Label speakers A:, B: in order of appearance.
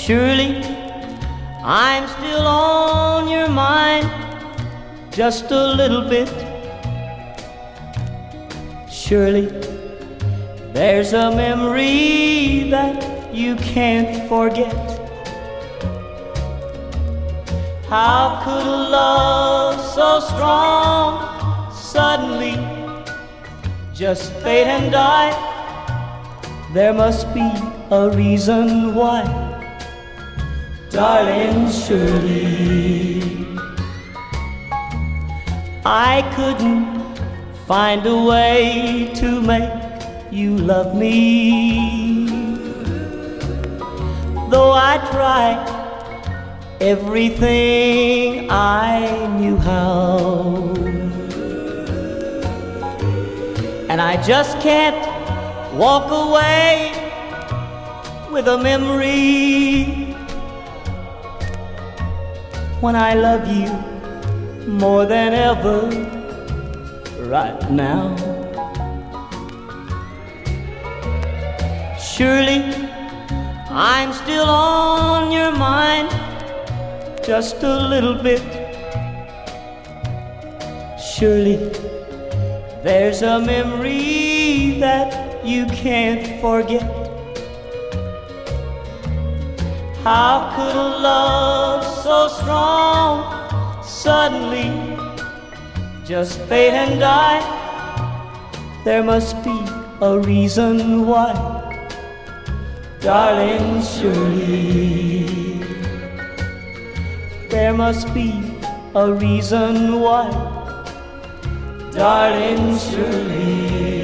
A: Surely I'm still on your mind, just a little bit. Surely there's a memory that you can't forget. How could a love so strong suddenly just fade and die? There must be a reason why, darling. Surely I couldn't find a way to make you love me, though I tried everything I knew how. And I just can't walk away with a memory when I love you more than ever right now. Surely I'm still on your mind, just a little bit. Surely there's a memory that you can't forget. How could a love so strong suddenly just fade and die? There must be a reason why, darling. Surely there must be a reason why, darling. Surely